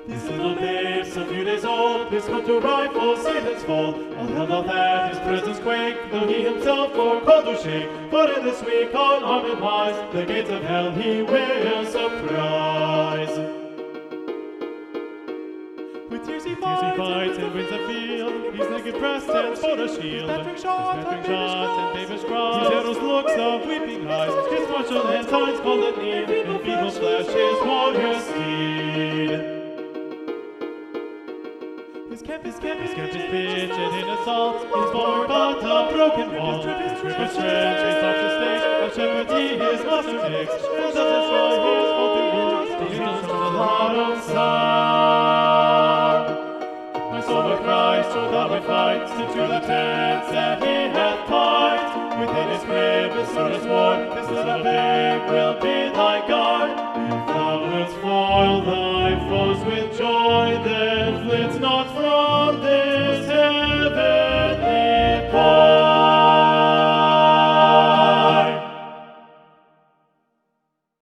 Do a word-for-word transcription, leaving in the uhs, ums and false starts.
This little babe, some few days old, is come to rifle Satan's fold. All hell doth at his presence quake, though he himself for cold do shake. But in this weak, unarmed and wise, the gates of hell he will surprise. With tears he fights, he fights and wins the field. He's naked breast and sport a shield. His battering shot, his battering shot and babish cries. His arrows looks of weeping eyes. His martial hand times called at need. In feeble flesh his warrior steed. His camp, his camp, his camp is pitched and in assault. His board but a broken wall. His river stretch, his thoughts a stake. A shepherd he his master takes. And does destroy his faulty words. He knows from the loud of song. My soul will cry, so thou my fights into the tents that he hath pined. Within his crib his sword is worn. This little babe will be thy guard. If thou wilt foil thy foes with joy,